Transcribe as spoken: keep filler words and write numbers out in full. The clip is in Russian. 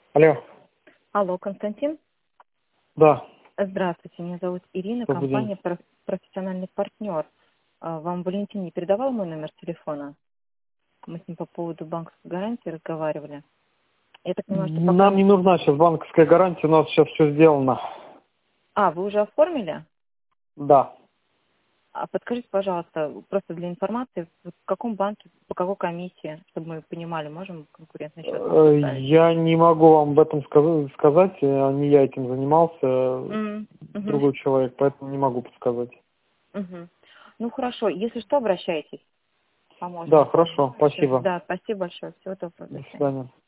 Алло. Алло, Константин? Да. Здравствуйте, меня зовут Ирина, Добрый день. компания «Проф- «Профессиональный партнер». А, Вам Валентин не передавал мой номер телефона? Мы с ним по поводу банковской гарантии разговаривали. Я так понимаю, что пока... Нам не нужна сейчас банковская гарантия, у нас сейчас все сделано. А, вы уже оформили? Да. А подскажите, пожалуйста, просто для информации, в каком банке, по какой комиссии, чтобы мы понимали, можем конкурентный счет вам Э, поставить? Я не могу вам об этом сказ- сказать, э, не я этим занимался, э, М, мгм, другой человек, поэтому не могу подсказать. мгм. Ну хорошо, если что, обращайтесь, поможем Да, оформить хорошо, счет. спасибо. Да, спасибо большое, всего доброго, До до свидания. свидания.